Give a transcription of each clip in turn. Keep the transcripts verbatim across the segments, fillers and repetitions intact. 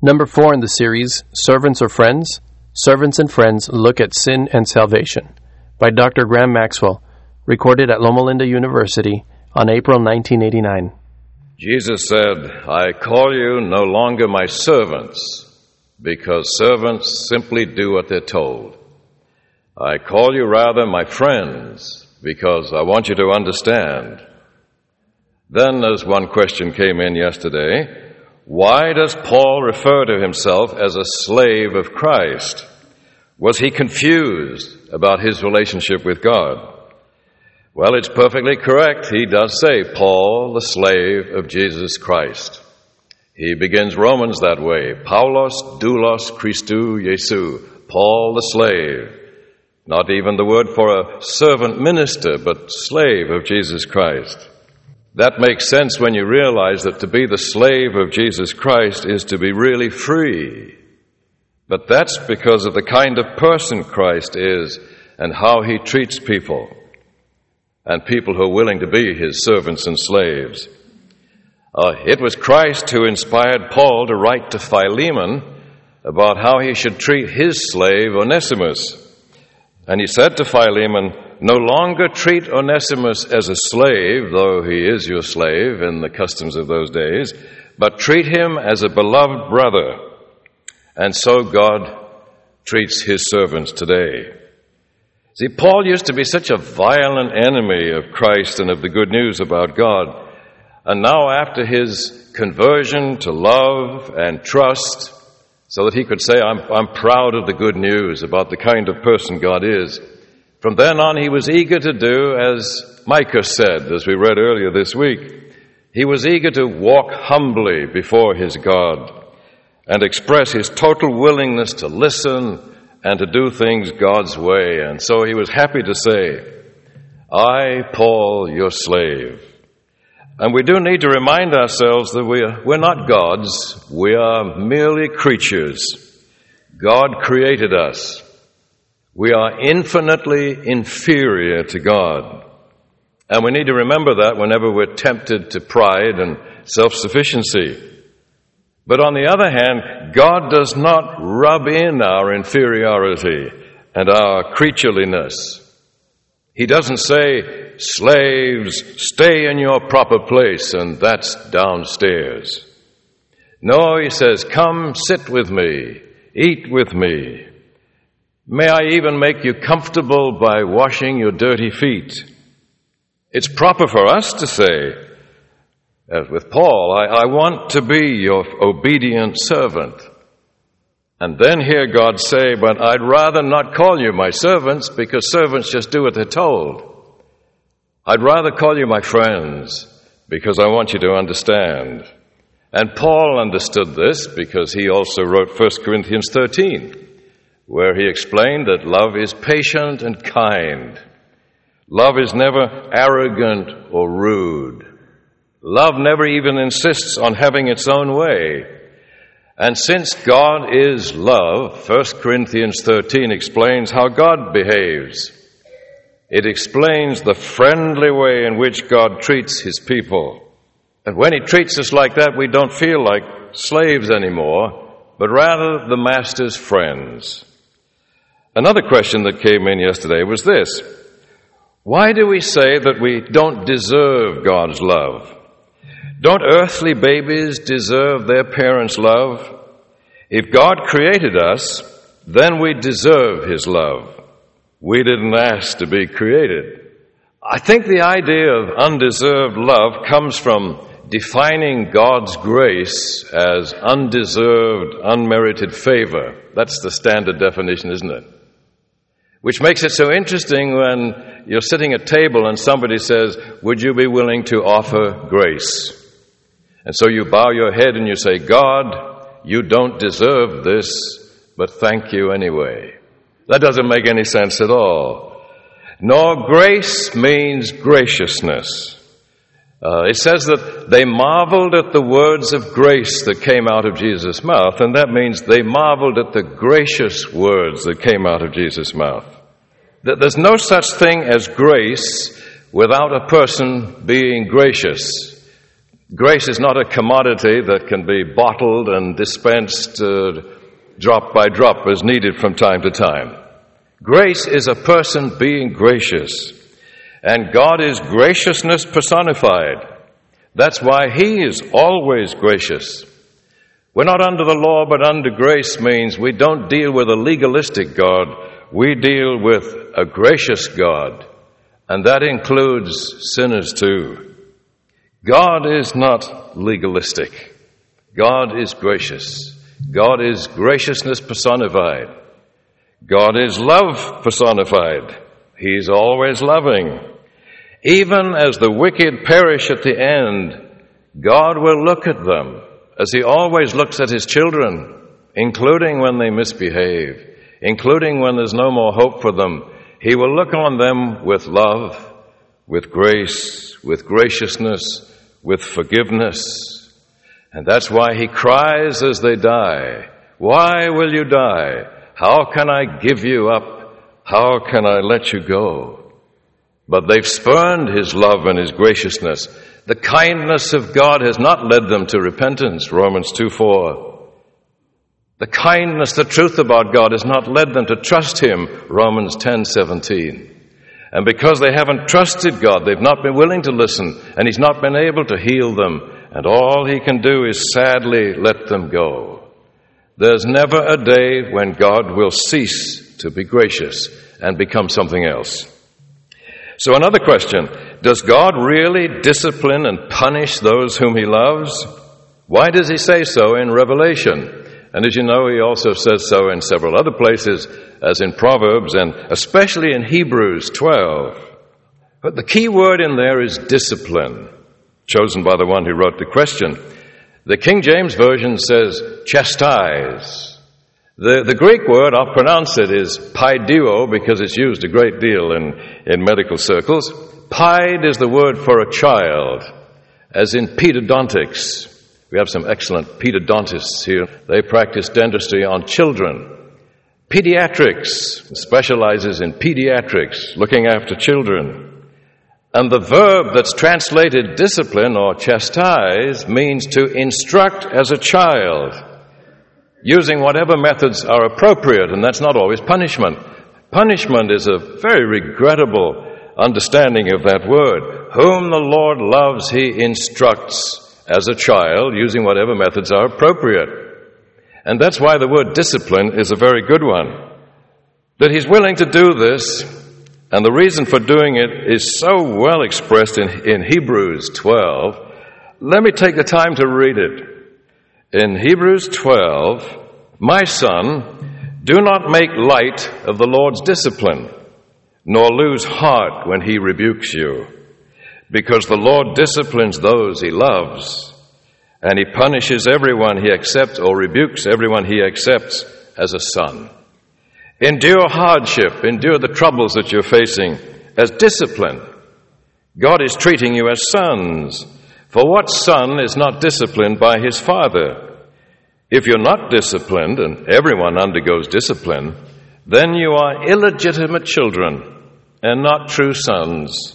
Number four in the series, Servants or Friends? Servants and Friends Look at Sin and Salvation, by Doctor Graham Maxwell, recorded at Loma Linda University on April nineteen eighty-nine. Jesus said, I call you no longer my servants, because servants simply do what they're told. I call you rather my friends, because I want you to understand. Then, as one question came in yesterday, why does Paul refer to himself as a slave of Christ? Was he confused about his relationship with God? Well, it's perfectly correct. He does say, Paul, the slave of Jesus Christ. He begins Romans that way. Paulos, doulos, Christou, Jesu. Paul, the slave. Not even the word for a servant minister, but slave of Jesus Christ. That makes sense when you realize that to be the slave of Jesus Christ is to be really free. But that's because of the kind of person Christ is and how he treats people, and people who are willing to be his servants and slaves. Uh, it was Christ who inspired Paul to write to Philemon about how he should treat his slave Onesimus. And he said to Philemon, no longer treat Onesimus as a slave, though he is your slave in the customs of those days, but treat him as a beloved brother. And so God treats his servants today. See, Paul used to be such a violent enemy of Christ and of the good news about God. And now after his conversion to love and trust, so that he could say, I'm, I'm proud of the good news about the kind of person God is. From then on, he was eager to do as Micah said, as we read earlier this week. He was eager to walk humbly before his God and express his total willingness to listen and to do things God's way. And so he was happy to say, I, Paul, your slave. And we do need to remind ourselves that we are, we're not gods. We are merely creatures. God created us. We are infinitely inferior to God. And we need to remember that whenever we're tempted to pride and self-sufficiency. But on the other hand, God does not rub in our inferiority and our creatureliness. He doesn't say, slaves, stay in your proper place, and that's downstairs. No, he says, come sit with me, eat with me. May I even make you comfortable by washing your dirty feet? It's proper for us to say, as with Paul, I, I want to be your obedient servant. And then hear God say, but I'd rather not call you my servants, because servants just do what they're told. I'd rather call you my friends, because I want you to understand. And Paul understood this because he also wrote First Corinthians thirteen, where he explained that love is patient and kind. Love is never arrogant or rude. Love never even insists on having its own way. And since God is love, First Corinthians thirteen explains how God behaves. It explains the friendly way in which God treats his people. And when he treats us like that, we don't feel like slaves anymore, but rather the master's friends. Another question that came in yesterday was this: why do we say that we don't deserve God's love? Don't earthly babies deserve their parents' love? If God created us, then we deserve his love. We didn't ask to be created. I think the idea of undeserved love comes from defining God's grace as undeserved, unmerited favor. That's the standard definition, isn't it? Which makes it so interesting when you're sitting at table and somebody says, would you be willing to offer grace? And so you bow your head and you say, God, you don't deserve this, but thank you anyway. That doesn't make any sense at all. No, grace means graciousness. Uh, it says that they marveled at the words of grace that came out of Jesus' mouth, and that means they marveled at the gracious words that came out of Jesus' mouth. That there's no such thing as grace without a person being gracious. Grace is not a commodity that can be bottled and dispensed uh, drop by drop as needed from time to time. Grace is a person being gracious, and God is graciousness personified. That's why He is always gracious. We're not under the law, but under grace means we don't deal with a legalistic God. We deal with a gracious God, and that includes sinners too. God is not legalistic. God is gracious. God is graciousness personified. God is love personified. He's always loving. Even as the wicked perish at the end, God will look at them as He always looks at His children, including when they misbehave, including when there's no more hope for them. He will look on them with love, with grace, with graciousness, with forgiveness. And that's why He cries as they die, "Why will you die? How can I give you up? How can I let you go?" But they've spurned His love and His graciousness. The kindness of God has not led them to repentance, Romans two four. The kindness, the truth about God has not led them to trust Him, Romans ten seventeen. And because they haven't trusted God, they've not been willing to listen, and He's not been able to heal them, and all He can do is sadly let them go. There's never a day when God will cease to be gracious and become something else. So another question, does God really discipline and punish those whom He loves? Why does He say so in Revelation? And as you know, He also says so in several other places, as in Proverbs and especially in Hebrews twelve. But the key word in there is discipline, chosen by the one who wrote the question. The King James Version says chastise. The, the Greek word, I'll pronounce it, is paidio because it's used a great deal in, in medical circles. Paid is the word for a child, as in pedodontics. We have some excellent pedodontists here. They practice dentistry on children. Pediatrics specializes in pediatrics, looking after children. And the verb that's translated discipline or chastise means to instruct as a child, using whatever methods are appropriate, and that's not always punishment. Punishment is a very regrettable understanding of that word. Whom the Lord loves, He instructs as a child, using whatever methods are appropriate. And that's why the word discipline is a very good one. That He's willing to do this, and the reason for doing it is so well expressed in, in Hebrews twelve. Let me take the time to read it. In Hebrews twelve, "My son, do not make light of the Lord's discipline, nor lose heart when He rebukes you. Because the Lord disciplines those He loves, and He punishes everyone He accepts or rebukes everyone He accepts as a son. Endure hardship, endure the troubles that you're facing as discipline. God is treating you as sons. For what son is not disciplined by his father? If you're not disciplined, and everyone undergoes discipline, then you are illegitimate children and not true sons.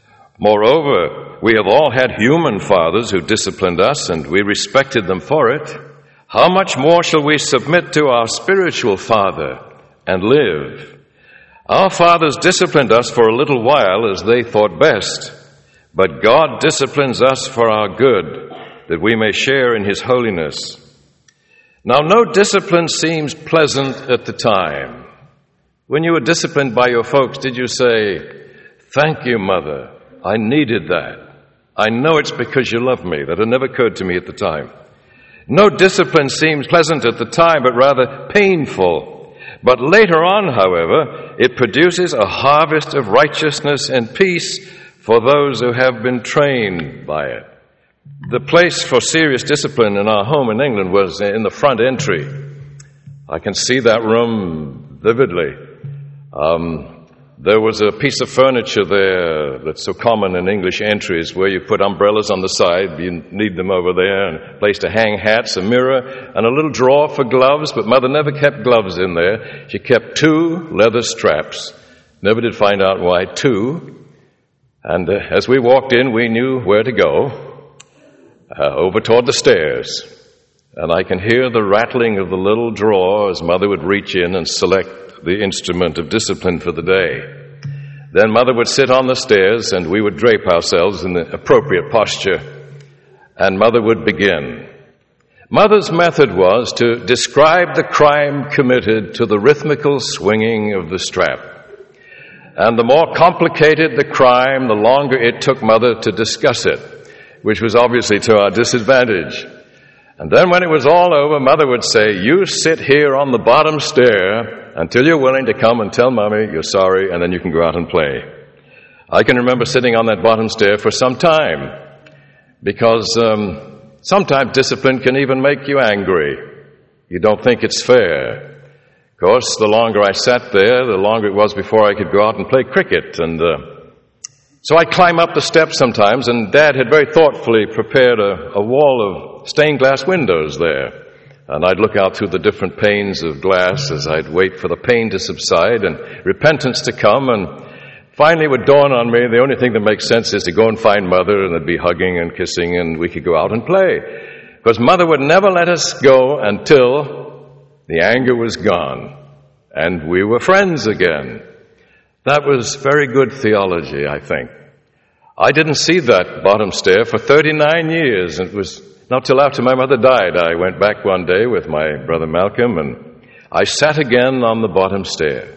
Moreover, we have all had human fathers who disciplined us, and we respected them for it. How much more shall we submit to our spiritual Father and live? Our fathers disciplined us for a little while as they thought best, but God disciplines us for our good, that we may share in His holiness. Now, no discipline seems pleasant at the time. When you were disciplined by your folks, did you say, "Thank you, Mother, I needed that. I know it's because you love me"? That had never occurred to me at the time. No discipline seems pleasant at the time, but rather painful. But later on, however, it produces a harvest of righteousness and peace for those who have been trained by it. The place for serious discipline in our home in England was in the front entry. I can see that room vividly. Um, there was a piece of furniture there that's so common in English entries, where you put umbrellas on the side, you need them over there, and a place to hang hats, a mirror, and a little drawer for gloves, but Mother never kept gloves in there. She kept two leather straps. Never did find out why, two. And uh, as we walked in, we knew where to go. uh, over toward the stairs. And I can hear the rattling of the little drawer as Mother would reach in and select the instrument of discipline for the day. Then Mother would sit on the stairs and we would drape ourselves in the appropriate posture. And Mother would begin. Mother's method was to describe the crime committed to the rhythmical swinging of the strap. And the more complicated the crime, the longer it took Mother to discuss it, which was obviously to our disadvantage. And then when it was all over, Mother would say, you sit here on the bottom stair until you're willing to come and tell Mommy you're sorry, and then you can go out and play. I can remember sitting on that bottom stair for some time, because um, sometimes discipline can even make you angry. You don't think it's fair. Of course, the longer I sat there, the longer it was before I could go out and play cricket. And uh, so I'd climb up the steps sometimes, and Dad had very thoughtfully prepared a, a wall of stained glass windows there. And I'd look out through the different panes of glass as I'd wait for the pain to subside and repentance to come. And finally it would dawn on me, the only thing that makes sense is to go and find Mother, and there'd be hugging and kissing, and we could go out and play. Because Mother would never let us go until the anger was gone and we were friends again. That was very good theology, I think. I didn't see that bottom stair for thirty-nine years. It was not till after my mother died, I went back one day with my brother Malcolm, and I sat again on the bottom stair.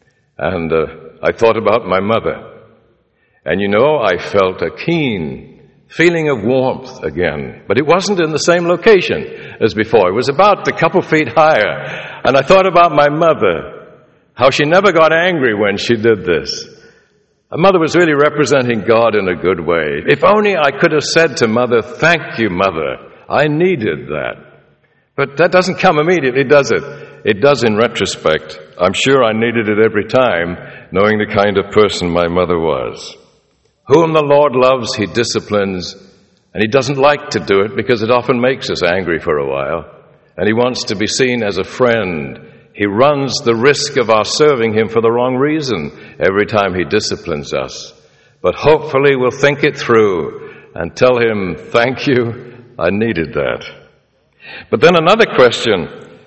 And uh, I thought about my mother. And you know, I felt a keen feeling of warmth again. But it wasn't in the same location as before. It was about a couple feet higher. And I thought about my mother, how she never got angry when she did this. My mother was really representing God in a good way. If only I could have said to Mother, thank you, Mother. I needed that. But that doesn't come immediately, does it? It does in retrospect. I'm sure I needed it every time, knowing the kind of person my mother was. Whom the Lord loves, He disciplines, and He doesn't like to do it because it often makes us angry for a while. And He wants to be seen as a friend. He runs the risk of our serving Him for the wrong reason every time He disciplines us. But hopefully we'll think it through and tell Him, thank you, I needed that. But then another question,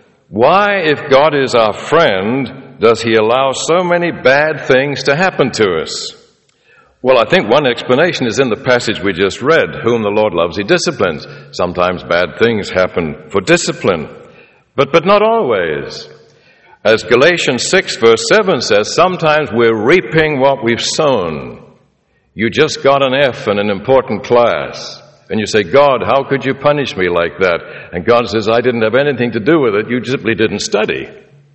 why, if God is our friend, does He allow so many bad things to happen to us? Well, I think one explanation is in the passage we just read, whom the Lord loves, He disciplines. Sometimes bad things happen for discipline, but, but not always. As Galatians six verse seven says, sometimes we're reaping what we've sown. You just got an F in an important class, and you say, God, how could you punish me like that? And God says, I didn't have anything to do with it. You simply didn't study.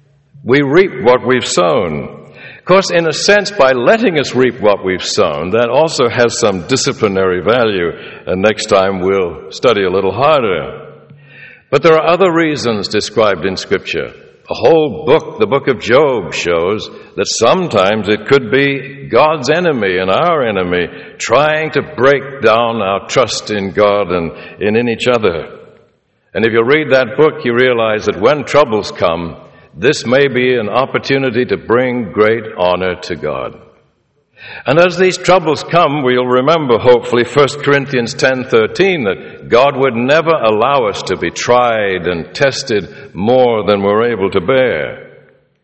We reap what we've sown. Of course, in a sense, by letting us reap what we've sown, that also has some disciplinary value, and next time we'll study a little harder. But there are other reasons described in Scripture. The whole book, the book of Job, shows that sometimes it could be God's enemy and our enemy trying to break down our trust in God and in each other. And if you read that book, you realize that when troubles come, this may be an opportunity to bring great honor to God. And as these troubles come, we'll remember, hopefully, First Corinthians ten thirteen, that God would never allow us to be tried and tested more than we're able to bear.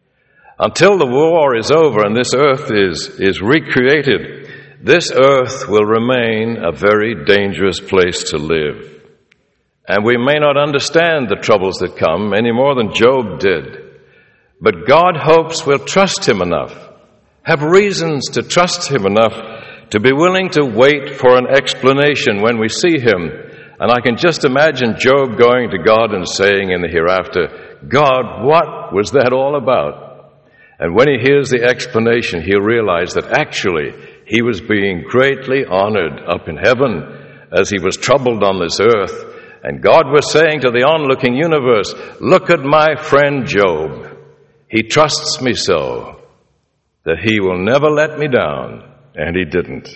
Until the war is over and this earth is, is recreated, this earth will remain a very dangerous place to live. And we may not understand the troubles that come any more than Job did. But God hopes we'll trust Him enough, have reasons to trust Him enough to be willing to wait for an explanation when we see Him. And I can just imagine Job going to God and saying in the hereafter, God, what was that all about? And when he hears the explanation, he'll realize that actually he was being greatly honored up in heaven as he was troubled on this earth. And God was saying to the onlooking universe, look at my friend Job. He trusts me so that he will never let me down, and he didn't.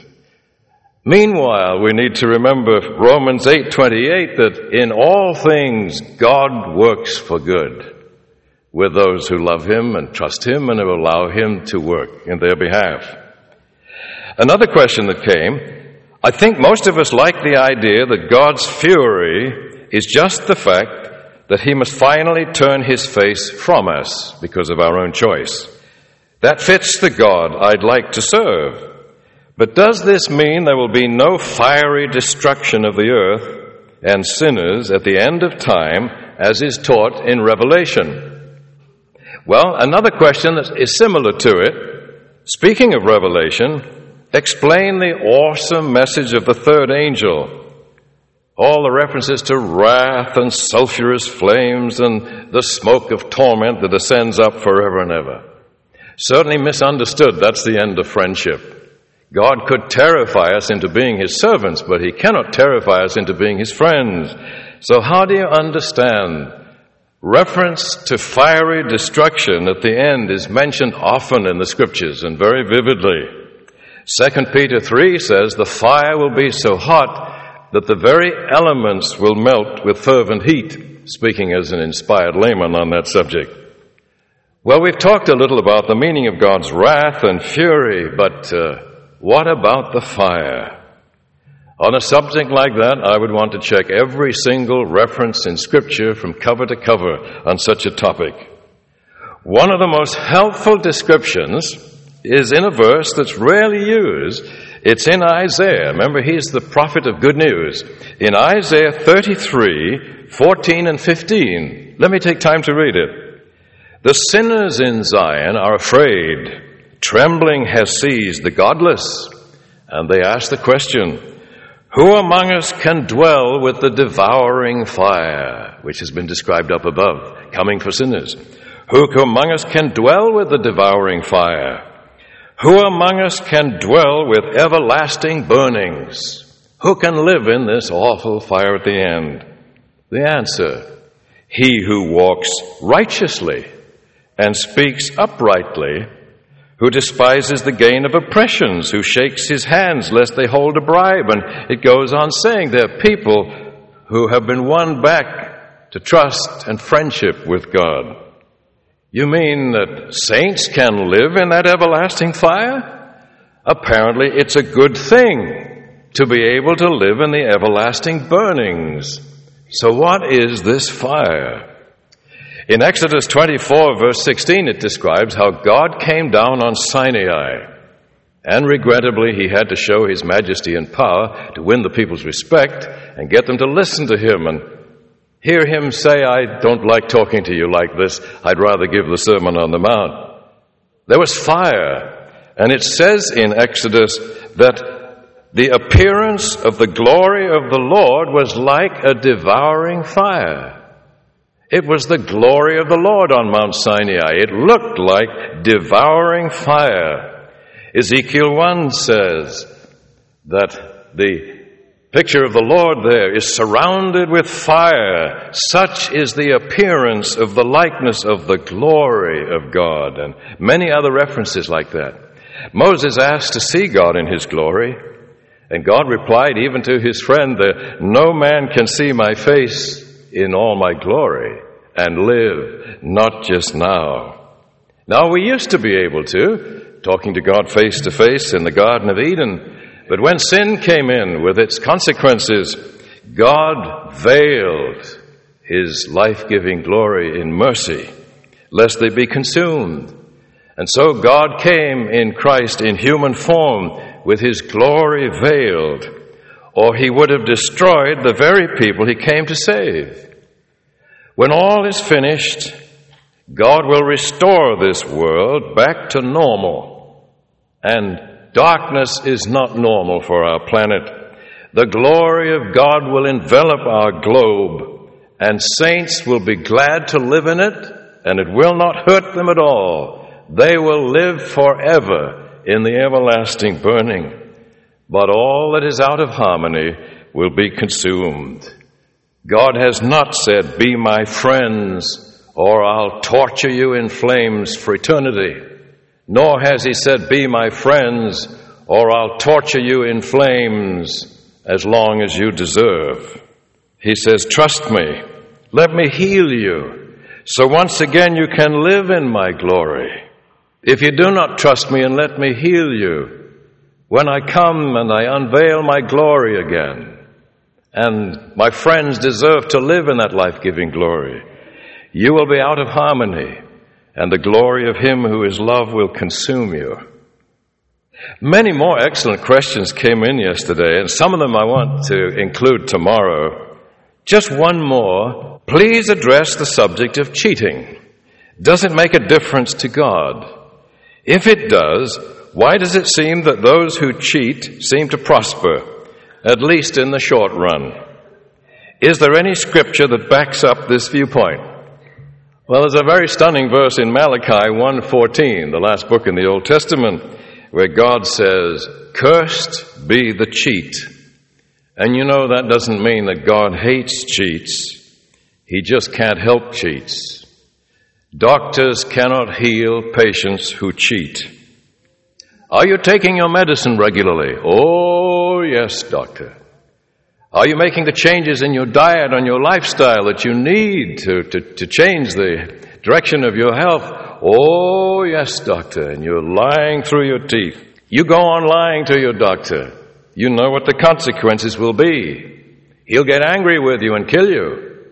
Meanwhile, we need to remember Romans eight twenty-eight, that in all things God works for good with those who love Him and trust Him and who allow Him to work in their behalf. Another question that came, I think most of us like the idea that God's fury is just the fact that he must finally turn his face from us because of our own choice. That fits the God I'd like to serve. But does this mean there will be no fiery destruction of the earth and sinners at the end of time, as is taught in Revelation? Well, another question that is similar to it, speaking of Revelation, explain the awesome message of the third angel. All the references to wrath and sulphurous flames and the smoke of torment that ascends up forever and ever. Certainly misunderstood, that's the end of friendship. God could terrify us into being his servants, but he cannot terrify us into being his friends. So how do you understand? Reference to fiery destruction at the end is mentioned often in the scriptures and very vividly. Second Peter three says the fire will be so hot that the very elements will melt with fervent heat, speaking as an inspired layman on that subject. Well, we've talked a little about the meaning of God's wrath and fury, but uh, what about the fire? On a subject like that, I would want to check every single reference in Scripture from cover to cover on such a topic. One of the most helpful descriptions is in a verse that's rarely used. It's in Isaiah. Remember, he's the prophet of good news. In Isaiah thirty-three, fourteen and fifteen. Let me take time to read it. The sinners in Zion are afraid. Trembling has seized the godless. And they ask the question, who among us can dwell with the devouring fire, which has been described up above, coming for sinners? Who among us can dwell with the devouring fire? Who among us can dwell with everlasting burnings? Who can live in this awful fire at the end? The answer, he who walks righteously and speaks uprightly, who despises the gain of oppressions, who shakes his hands lest they hold a bribe. And it goes on saying there are people who have been won back to trust and friendship with God. You mean that saints can live in that everlasting fire? Apparently it's a good thing to be able to live in the everlasting burnings. So what is this fire? In Exodus twenty-four, verse sixteen, it describes how God came down on Sinai. And regrettably, he had to show his majesty and power to win the people's respect and get them to listen to him and hear him say, I don't like talking to you like this. I'd rather give the Sermon on the Mount. There was fire. And it says in Exodus that the appearance of the glory of the Lord was like a devouring fire. It was the glory of the Lord on Mount Sinai. It looked like devouring fire. Ezekiel one says that the picture of the Lord there is surrounded with fire. Such is the appearance of the likeness of the glory of God. And many other references like that. Moses asked to see God in his glory. And God replied even to his friend that no man can see my face in all my glory and live, not just now. Now, we used to be able to, talking to God face to face in the Garden of Eden, but when sin came in with its consequences, God veiled his life-giving glory in mercy, lest they be consumed. And so God came in Christ in human form with his glory veiled, or he would have destroyed the very people he came to save. When all is finished, God will restore this world back to normal. And darkness is not normal for our planet. The glory of God will envelop our globe, and saints will be glad to live in it, and it will not hurt them at all. They will live forever in the everlasting burning. But all that is out of harmony will be consumed. God has not said, be my friends, or I'll torture you in flames for eternity. Nor has he said, be my friends, or I'll torture you in flames as long as you deserve. He says, trust me, let me heal you, so once again you can live in my glory. If you do not trust me and let me heal you, When I come and I unveil my glory again, and my friends deserve to live in that life-giving glory, you will be out of harmony, and the glory of Him who is love will consume you. Many more excellent questions came in yesterday, and some of them I want to include tomorrow. Just one more. Please address the subject of cheating. Does it make a difference to God? If it does, why does it seem that those who cheat seem to prosper, at least in the short run? Is there any scripture that backs up this viewpoint? Well, there's a very stunning verse in Malachi one fourteen, the last book in the Old Testament, where God says, "Cursed be the cheat." And you know that doesn't mean that God hates cheats. He just can't help cheats. Doctors cannot heal patients who cheat. Are you taking your medicine regularly? Oh, yes, doctor. Are you making the changes in your diet and your lifestyle that you need to, to, to change the direction of your health? Oh, yes, doctor. And you're lying through your teeth. You go on lying to your doctor. You know what the consequences will be. He'll get angry with you and kill you.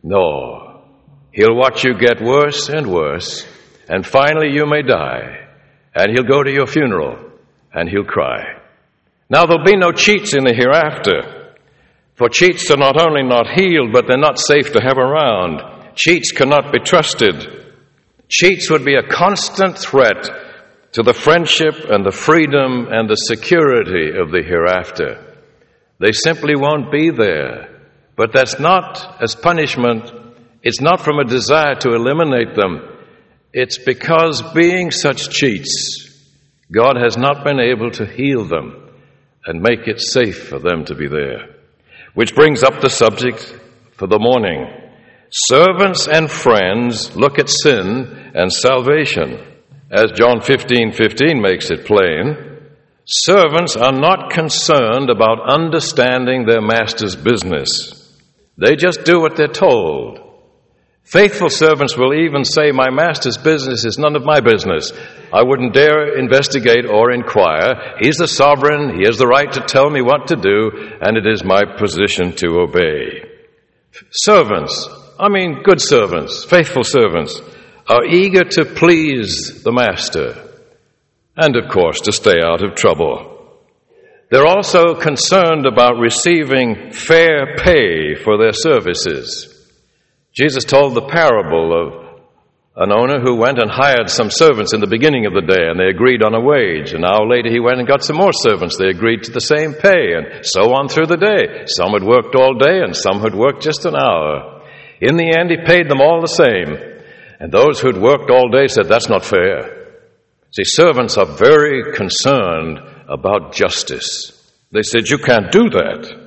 No. He'll watch you get worse and worse, and finally you may die, and he'll go to your funeral, and he'll cry. Now, there'll be no cheats in the hereafter, for cheats are not only not healed, but they're not safe to have around. Cheats cannot be trusted. Cheats would be a constant threat to the friendship and the freedom and the security of the hereafter. They simply won't be there. But that's not as punishment. It's not from a desire to eliminate them. It's because being such cheats, God has not been able to heal them and make it safe for them to be there. Which brings up the subject for the morning. Servants and friends look at sin and salvation. As John fifteen fifteen makes it plain, servants are not concerned about understanding their master's business. They just do what they're told. Faithful servants will even say, my master's business is none of my business. I wouldn't dare investigate or inquire. He's the sovereign. He has the right to tell me what to do, and it is my position to obey. Servants, I mean good servants, faithful servants, are eager to please the master and, of course, to stay out of trouble. They're also concerned about receiving fair pay for their services. Jesus told the parable of an owner who went and hired some servants in the beginning of the day, and they agreed on a wage. An hour later, he went and got some more servants. They agreed to the same pay, and so on through the day. Some had worked all day, and some had worked just an hour. In the end, he paid them all the same. And those who'd worked all day said, that's not fair. See, servants are very concerned about justice. They said, you can't do that.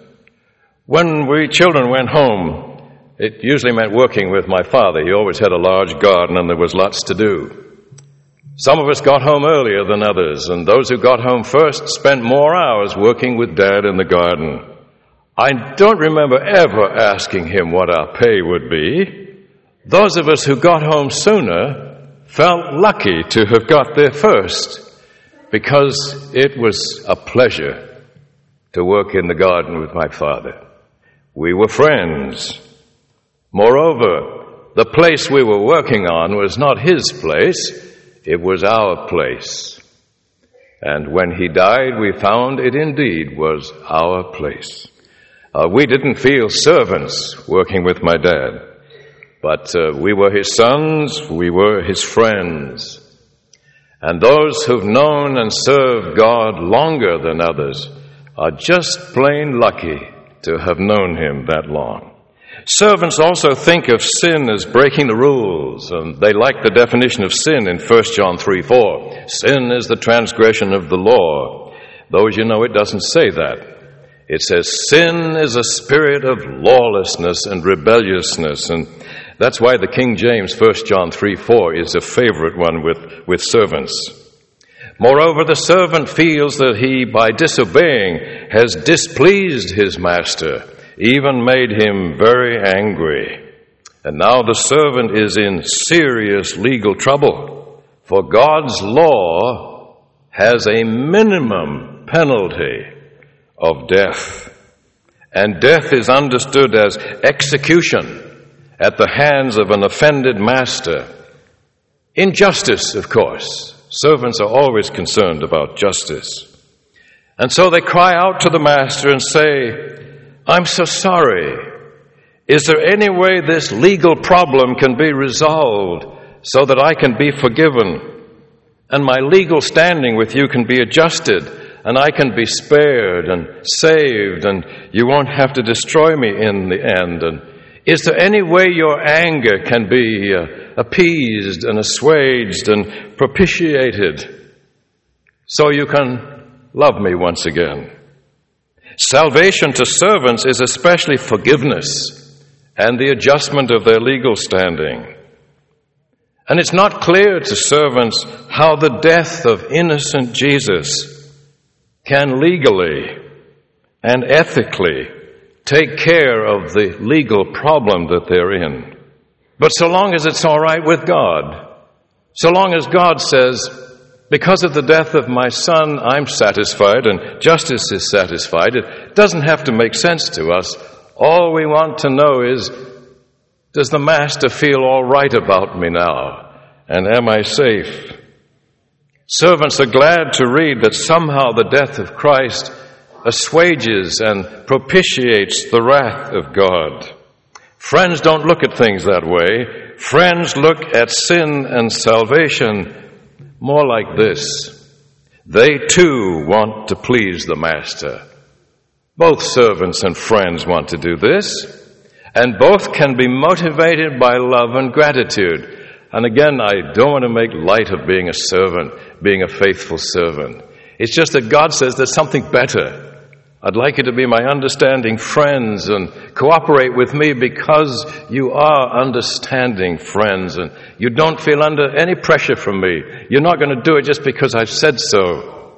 When we children went home, it usually meant working with my father. He always had a large garden and there was lots to do. Some of us got home earlier than others, and those who got home first spent more hours working with Dad in the garden. I don't remember ever asking him what our pay would be. Those of us who got home sooner felt lucky to have got there first, because it was a pleasure to work in the garden with my father. We were friends. Moreover, the place we were working on was not his place, it was our place. And when he died, we found it indeed was our place. Uh, we didn't feel servants working with my dad, but uh, we were his sons, we were his friends. And those who've known and served God longer than others are just plain lucky to have known him that long. Servants also think of sin as breaking the rules, and they like the definition of sin in First John three four. Sin is the transgression of the law. Though, as you know, it doesn't say that. It says sin is a spirit of lawlessness and rebelliousness, and that's why the King James First John three four is a favorite one with, with servants. Moreover, the servant feels that he, by disobeying, has displeased his master, even made him very angry. And now the servant is in serious legal trouble, for God's law has a minimum penalty of death. And death is understood as execution at the hands of an offended master. Injustice, of course. Servants are always concerned about justice. And so they cry out to the master and say, I'm so sorry. Is there any way this legal problem can be resolved so that I can be forgiven and my legal standing with you can be adjusted and I can be spared and saved and you won't have to destroy me in the end? And is there any way your anger can be uh, appeased and assuaged and propitiated so you can love me once again? Salvation to servants is especially forgiveness and the adjustment of their legal standing. And it's not clear to servants how the death of innocent Jesus can legally and ethically take care of the legal problem that they're in. But so long as it's all right with God, so long as God says, because of the death of my son, I'm satisfied and justice is satisfied, it doesn't have to make sense to us. All we want to know is, does the master feel all right about me now? And am I safe? Servants are glad to read that somehow the death of Christ assuages and propitiates the wrath of God. Friends don't look at things that way. Friends look at sin and salvation more like this. They too want to please the master. Both servants and friends want to do this, and both can be motivated by love and gratitude. And again, I don't want to make light of being a servant, being a faithful servant. It's just that God says there's something better. I'd like you to be my understanding friends and cooperate with me because you are understanding friends and you don't feel under any pressure from me. You're not going to do it just because I've said so.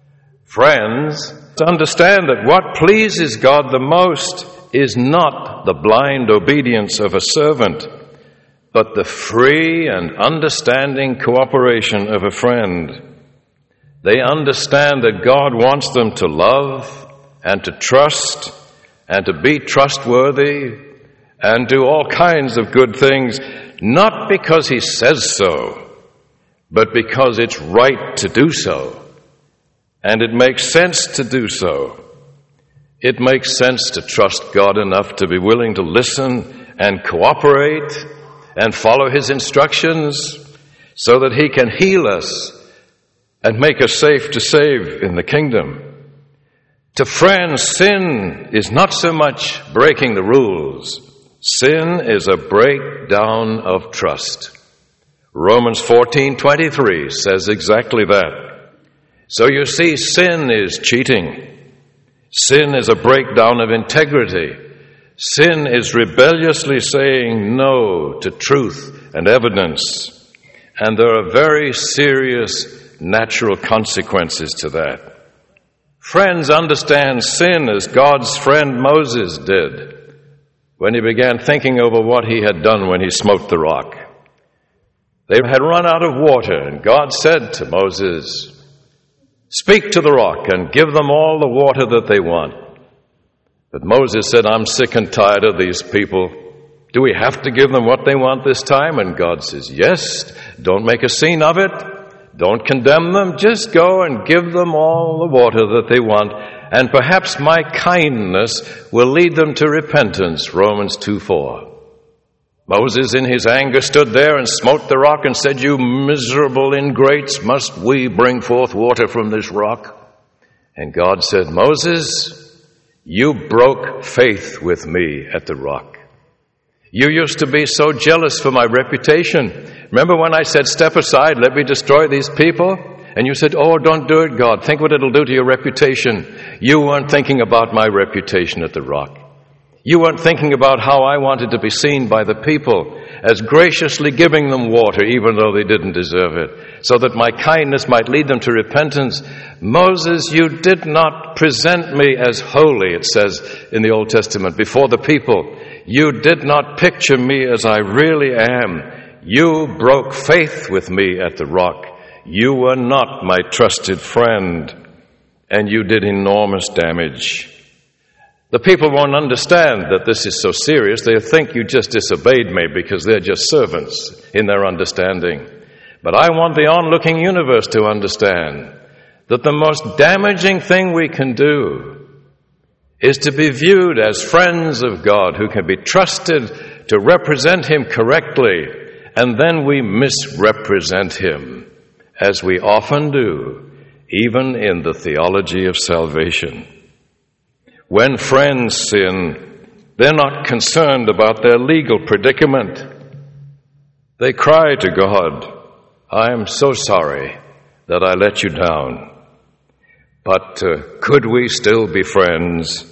Friends, to understand that what pleases God the most is not the blind obedience of a servant, but the free and understanding cooperation of a friend. They understand that God wants them to love and to trust and to be trustworthy and do all kinds of good things, not because He says so, but because it's right to do so. And it makes sense to do so. It makes sense to trust God enough to be willing to listen and cooperate and follow His instructions so that He can heal us and make us safe to save in the kingdom. To friends, sin is not so much breaking the rules. Sin is a breakdown of trust. Romans fourteen twenty-three says exactly that. So you see, sin is cheating. Sin is a breakdown of integrity. Sin is rebelliously saying no to truth and evidence. And there are very serious natural consequences to that. Friends understand sin as God's friend Moses did when he began thinking over what he had done when he smote the rock. They had run out of water, and God said to Moses, "Speak to the rock and give them all the water that they want." But Moses said, "I'm sick and tired of these people. Do we have to give them what they want this time?" And God says, "Yes, don't make a scene of it. Don't condemn them. Just go and give them all the water that they want. And perhaps my kindness will lead them to repentance." Romans two four. Moses in his anger stood there and smote the rock and said, "You miserable ingrates, must we bring forth water from this rock?" And God said, "Moses, you broke faith with me at the rock. You used to be so jealous for my reputation. Remember when I said, 'Step aside, let me destroy these people'? And you said, 'Oh, don't do it, God. Think what it'll do to your reputation.' You weren't thinking about my reputation at the rock. You weren't thinking about how I wanted to be seen by the people as graciously giving them water even though they didn't deserve it, so that my kindness might lead them to repentance. Moses, you did not present me as holy," it says in the Old Testament, "before the people. You did not picture me as I really am. You broke faith with me at the rock. You were not my trusted friend." and you did enormous damage. The people won't understand that this is so serious. They'll think you just disobeyed me because they're just servants in their understanding. But I want the onlooking universe to understand that the most damaging thing we can do is to be viewed as friends of God who can be trusted to represent Him correctly, and then we misrepresent Him, as we often do, even in the theology of salvation. When friends sin, they're not concerned about their legal predicament. They cry to God, "I am so sorry that I let you down." But uh, could we still be friends?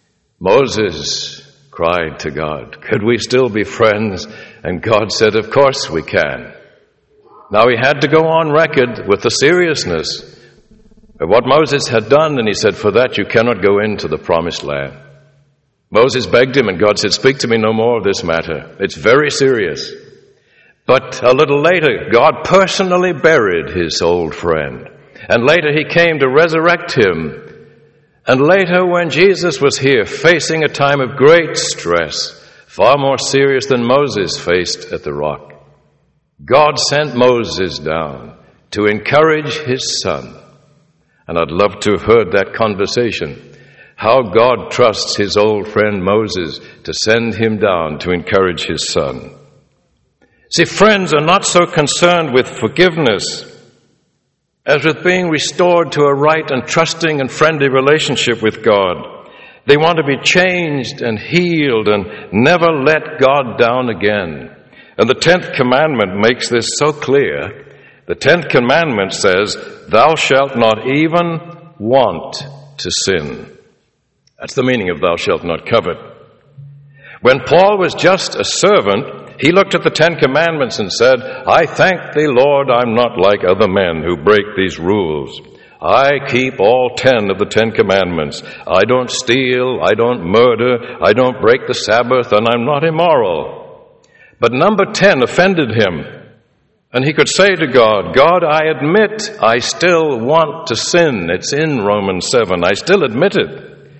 Moses cried to God, "Could we still be friends?" And God said, "Of course we can." Now he had to go on record with the seriousness of what Moses had done, and he said, "For that you cannot go into the promised land." Moses begged him, and God said, "Speak to me no more of this matter. It's very serious." But a little later, God personally buried his old friend. And later he came to resurrect him. And later, when Jesus was here facing a time of great stress, far more serious than Moses faced at the rock, God sent Moses down to encourage his son. And I'd love to have heard that conversation, how God trusts his old friend Moses to send him down to encourage his son. See, friends are not so concerned with forgiveness as with being restored to a right and trusting and friendly relationship with God. They want to be changed and healed and never let God down again. And the tenth commandment makes this so clear. The tenth commandment says, "Thou shalt not even want to sin." That's the meaning of "thou shalt not covet." When Paul was just a servant, he looked at the Ten Commandments and said, "I thank thee, Lord, I'm not like other men who break these rules. I keep all ten of the Ten Commandments. I don't steal, I don't murder, I don't break the Sabbath, and I'm not immoral." But number ten offended him. And he could say to God, "God, I admit I still want to sin." It's in Romans seven. I still admit it.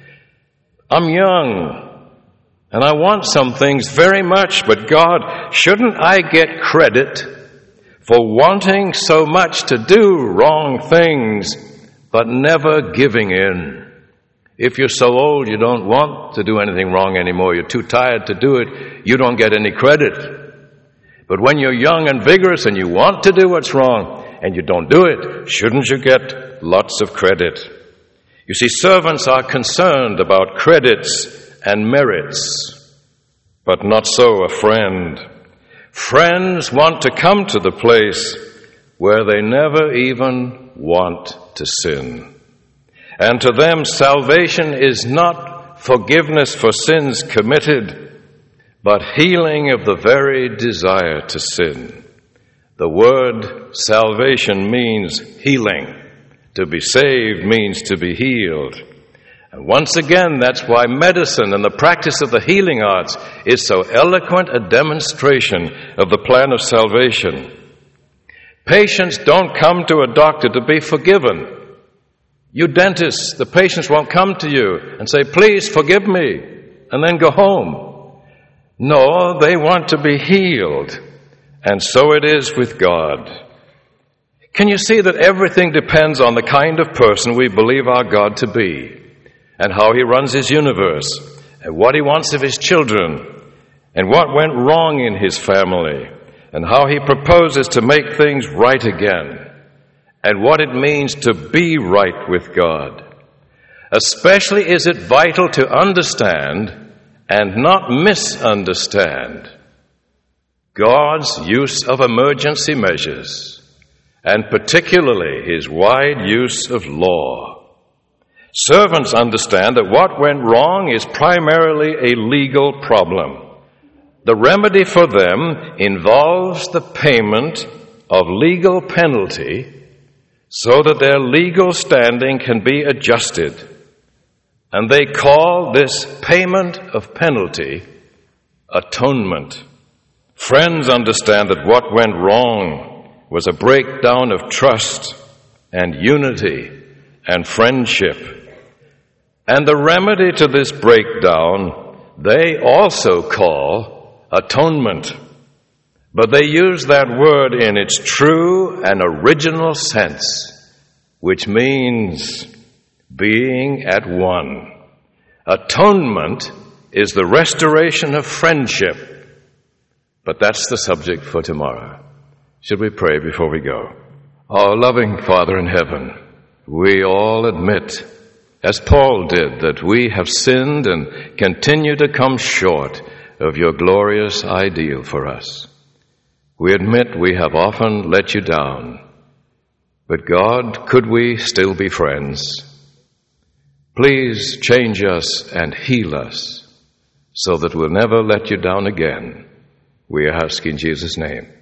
I'm young. And I want some things very much, but God, shouldn't I get credit for wanting so much to do wrong things, but never giving in? If you're so old you don't want to do anything wrong anymore, you're too tired to do it, you don't get any credit. But when you're young and vigorous and you want to do what's wrong and you don't do it, shouldn't you get lots of credit? You see, servants are concerned about credits and merits, but not so a friend. Friends want to come to the place where they never even want to sin. And to them, salvation is not forgiveness for sins committed, but healing of the very desire to sin. The word salvation means healing. To be saved means to be healed. And once again, that's why medicine and the practice of the healing arts is so eloquent a demonstration of the plan of salvation. Patients don't come to a doctor to be forgiven. You dentists, the patients won't come to you and say, "Please forgive me," and then go home. No, they want to be healed. And so it is with God. Can you see that everything depends on the kind of person we believe our God to be, and how he runs his universe, and what he wants of his children, and what went wrong in his family, and how he proposes to make things right again, and what it means to be right with God. Especially is it vital to understand and not misunderstand God's use of emergency measures, and particularly his wide use of law. Servants understand that what went wrong is primarily a legal problem. The remedy for them involves the payment of legal penalty so that their legal standing can be adjusted. And they call this payment of penalty atonement. Friends understand that what went wrong was a breakdown of trust and unity and friendship. And the remedy to this breakdown, they also call atonement. But they use that word in its true and original sense, which means being at one. Atonement is the restoration of friendship. But that's the subject for tomorrow. Should we pray before we go? Our loving Father in heaven, we all admit, as Paul did, that we have sinned and continue to come short of your glorious ideal for us. We admit we have often let you down. But God, could we still be friends? Please change us and heal us so that we'll never let you down again. We ask in Jesus' name.